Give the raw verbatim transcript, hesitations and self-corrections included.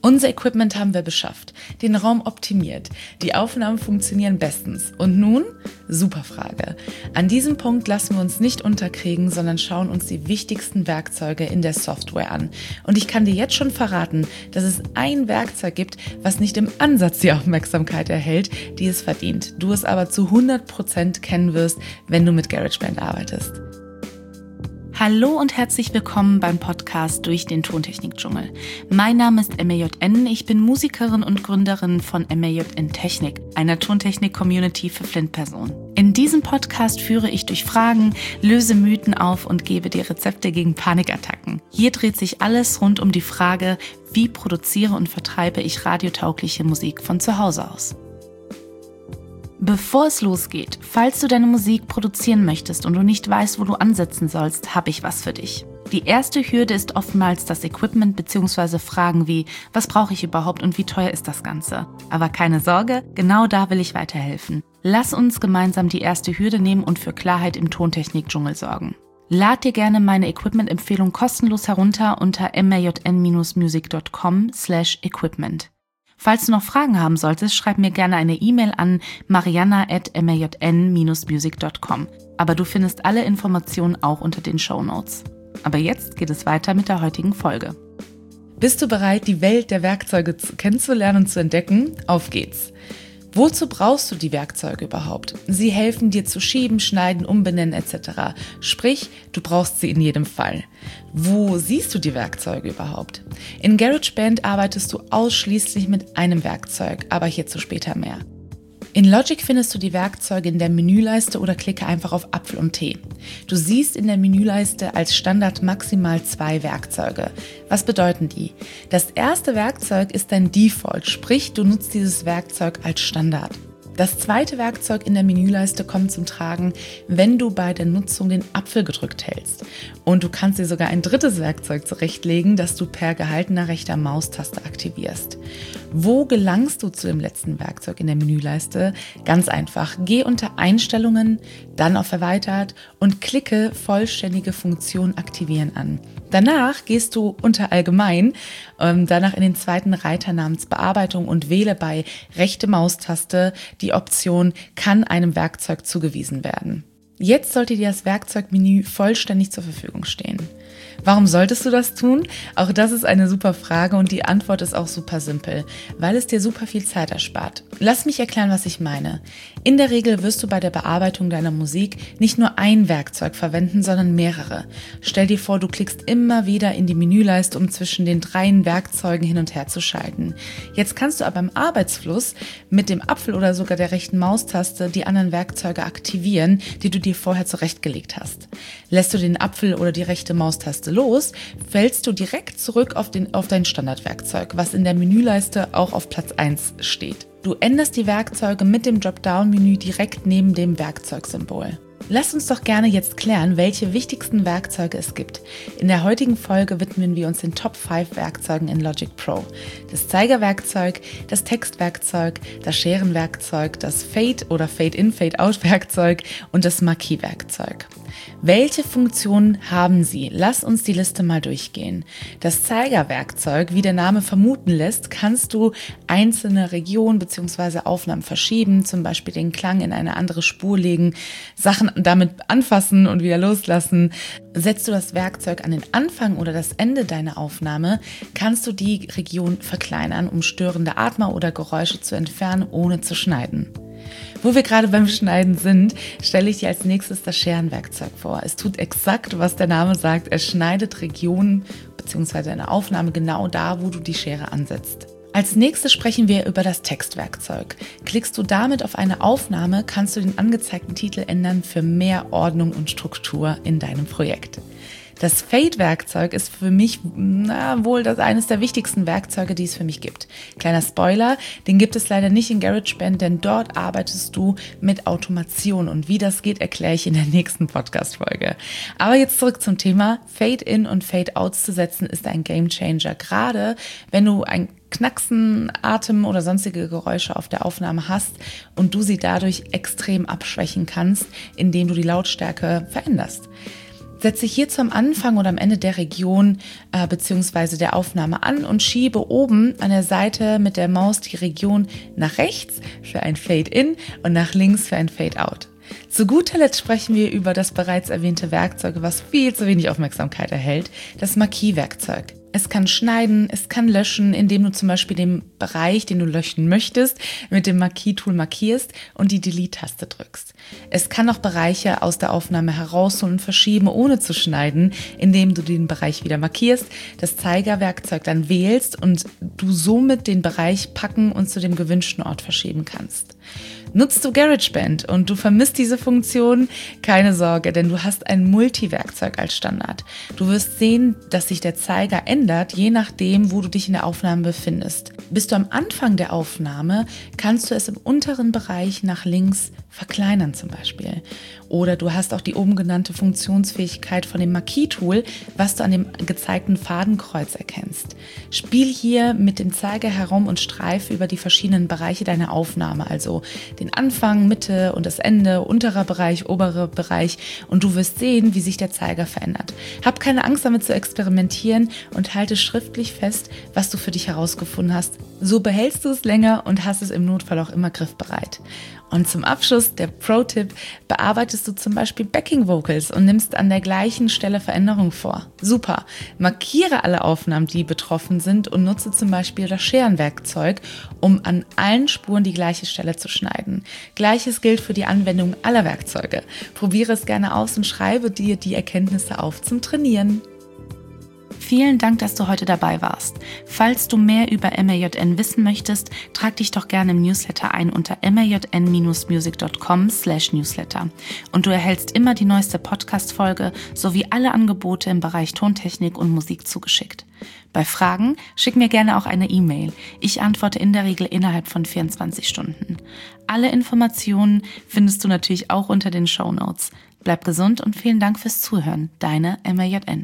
Unser Equipment haben wir beschafft, den Raum optimiert, die Aufnahmen funktionieren bestens. Und nun? Super Frage. An diesem Punkt lassen wir uns nicht unterkriegen, sondern schauen uns die wichtigsten Werkzeuge in der Software an. Und ich kann dir jetzt schon verraten, dass es ein Werkzeug gibt, was nicht im Ansatz die Aufmerksamkeit erhält, die es verdient. Du es aber zu hundert Prozent kennen wirst, wenn du mit GarageBand arbeitest. Hallo und herzlich willkommen beim Podcast Durch den Tontechnik-Dschungel. Mein Name ist M A J N, ich bin Musikerin und Gründerin von M A J N Technik, einer Tontechnik-Community für Flint-Personen. In diesem Podcast führe ich durch Fragen, löse Mythen auf und gebe dir Rezepte gegen Panikattacken. Hier dreht sich alles rund um die Frage, wie produziere und vertreibe ich radiotaugliche Musik von zu Hause aus. Bevor es losgeht, falls du deine Musik produzieren möchtest und du nicht weißt, wo du ansetzen sollst, habe ich was für dich. Die erste Hürde ist oftmals das Equipment bzw. Fragen wie, was brauche ich überhaupt und wie teuer ist das Ganze? Aber keine Sorge, genau da will ich weiterhelfen. Lass uns gemeinsam die erste Hürde nehmen und für Klarheit im Tontechnik-Dschungel sorgen. Lad dir gerne meine Equipment-Empfehlung kostenlos herunter unter majn-music dot com slash equipment. Falls du noch Fragen haben solltest, schreib mir gerne eine E-Mail an marianna at majn music dot com. Aber du findest alle Informationen auch unter den Shownotes. Aber jetzt geht es weiter mit der heutigen Folge. Bist du bereit, die Welt der Werkzeuge kennenzulernen und zu entdecken? Auf geht's! Wozu brauchst du die Werkzeuge überhaupt? Sie helfen dir zu schieben, schneiden, umbenennen et cetera. Sprich, du brauchst sie in jedem Fall. Wo siehst du die Werkzeuge überhaupt? In GarageBand arbeitest du ausschließlich mit einem Werkzeug, aber hierzu später mehr. In Logic findest du die Werkzeuge in der Menüleiste oder klicke einfach auf Apfel und Tee. Du siehst in der Menüleiste als Standard maximal zwei Werkzeuge. Was bedeuten die? Das erste Werkzeug ist dein Default, sprich du nutzt dieses Werkzeug als Standard. Das zweite Werkzeug in der Menüleiste kommt zum Tragen, wenn du bei der Nutzung den Apfel gedrückt hältst. Und du kannst dir sogar ein drittes Werkzeug zurechtlegen, das du per gehaltener rechter Maustaste aktivierst. Wo gelangst du zu dem letzten Werkzeug in der Menüleiste? Ganz einfach. Geh unter Einstellungen, dann auf Erweitert und klicke Vollständige Funktion aktivieren an. Danach gehst du unter Allgemein, ähm, danach in den zweiten Reiter namens Bearbeitung und wähle bei rechte Maustaste die Option Kann einem Werkzeug zugewiesen werden. Jetzt sollte dir das Werkzeugmenü vollständig zur Verfügung stehen. Warum solltest du das tun? Auch das ist eine super Frage und die Antwort ist auch super simpel, weil es dir super viel Zeit erspart. Lass mich erklären, was ich meine. In der Regel wirst du bei der Bearbeitung deiner Musik nicht nur ein Werkzeug verwenden, sondern mehrere. Stell dir vor, du klickst immer wieder in die Menüleiste, um zwischen den dreien Werkzeugen hin und her zu schalten. Jetzt kannst du aber im Arbeitsfluss mit dem Apfel oder sogar der rechten Maustaste die anderen Werkzeuge aktivieren, die du dir vorher zurechtgelegt hast. Lässt du den Apfel oder die rechte Maustaste los, fällst du direkt zurück auf, den, auf dein Standardwerkzeug, was in der Menüleiste auch auf Platz eins steht. Du änderst die Werkzeuge mit dem Dropdown-Menü direkt neben dem Werkzeugsymbol. Lass uns doch gerne jetzt klären, welche wichtigsten Werkzeuge es gibt. In der heutigen Folge widmen wir uns den Top fünf Werkzeugen in Logic Pro. Das Zeigerwerkzeug, das Textwerkzeug, das Scherenwerkzeug, das Fade- oder Fade-In, Fade-Out-Werkzeug und das Marquee-Werkzeug. Welche Funktionen haben sie? Lass uns die Liste mal durchgehen. Das Zeigerwerkzeug, wie der Name vermuten lässt, kannst du einzelne Regionen bzw. Aufnahmen verschieben, zum Beispiel den Klang in eine andere Spur legen, Sachen damit anfassen und wieder loslassen. Setzt du das Werkzeug an den Anfang oder das Ende deiner Aufnahme, kannst du die Region verkleinern, um störende Atmer oder Geräusche zu entfernen, ohne zu schneiden. Wo wir gerade beim Schneiden sind, stelle ich dir als nächstes das Scherenwerkzeug vor. Es tut exakt, was der Name sagt. Es schneidet Regionen bzw. eine Aufnahme genau da, wo du die Schere ansetzt. Als nächstes sprechen wir über das Textwerkzeug. Klickst du damit auf eine Aufnahme, kannst du den angezeigten Titel ändern für mehr Ordnung und Struktur in deinem Projekt. Das Fade-Werkzeug ist für mich na, wohl das eines der wichtigsten Werkzeuge, die es für mich gibt. Kleiner Spoiler, den gibt es leider nicht in GarageBand, denn dort arbeitest du mit Automation und wie das geht, erkläre ich in der nächsten Podcast-Folge. Aber jetzt zurück zum Thema. Fade-In und Fade-Outs zu setzen ist ein Gamechanger, gerade wenn du ein Knacksen, Atem oder sonstige Geräusche auf der Aufnahme hast und du sie dadurch extrem abschwächen kannst, indem du die Lautstärke veränderst. Setze hierzu am Anfang oder am Ende der Region äh, bzw. der Aufnahme an und schiebe oben an der Seite mit der Maus die Region nach rechts für ein Fade-In und nach links für ein Fade-Out. Zu guter Letzt sprechen wir über das bereits erwähnte Werkzeug, was viel zu wenig Aufmerksamkeit erhält, das Marquee-Werkzeug. Es kann schneiden, es kann löschen, indem du zum Beispiel den Bereich, den du löschen möchtest, mit dem Marquee-Tool markierst und die Delete-Taste drückst. Es kann auch Bereiche aus der Aufnahme herausholen und verschieben, ohne zu schneiden, indem du den Bereich wieder markierst, das Zeigerwerkzeug dann wählst und du somit den Bereich packen und zu dem gewünschten Ort verschieben kannst. Nutzt du GarageBand und du vermisst diese Funktion? Keine Sorge, denn du hast ein Multi-Werkzeug als Standard. Du wirst sehen, dass sich der Zeiger ändert, je nachdem, wo du dich in der Aufnahme befindest. Bist du am Anfang der Aufnahme, kannst du es im unteren Bereich nach links verkleinern zum Beispiel. Oder du hast auch die oben genannte Funktionsfähigkeit von dem Marquee-Tool, was du an dem gezeigten Fadenkreuz erkennst. Spiel hier mit dem Zeiger herum und streife über die verschiedenen Bereiche deiner Aufnahme, also den Anfang, Mitte und das Ende, unterer Bereich, oberer Bereich, und du wirst sehen, wie sich der Zeiger verändert. Hab keine Angst, damit zu experimentieren und halte schriftlich fest, was du für dich herausgefunden hast. So behältst du es länger und hast es im Notfall auch immer griffbereit. Und zum Abschluss der Pro-Tipp: Bearbeitest du zum Beispiel Backing Vocals und nimmst an der gleichen Stelle Veränderungen vor. Super! Markiere alle Aufnahmen, die betroffen sind, und nutze zum Beispiel das Scherenwerkzeug, um an allen Spuren die gleiche Stelle zu schneiden. Gleiches gilt für die Anwendung aller Werkzeuge. Probiere es gerne aus und schreibe dir die Erkenntnisse auf zum Trainieren. Vielen Dank, dass du heute dabei warst. Falls du mehr über M A J N wissen möchtest, trag dich doch gerne im Newsletter ein unter m a j n dash music dot com slash newsletter. Und du erhältst immer die neueste Podcast-Folge sowie alle Angebote im Bereich Tontechnik und Musik zugeschickt. Bei Fragen schick mir gerne auch eine E-Mail. Ich antworte in der Regel innerhalb von vierundzwanzig Stunden. Alle Informationen findest du natürlich auch unter den Shownotes. Bleib gesund und vielen Dank fürs Zuhören. Deine M A J N.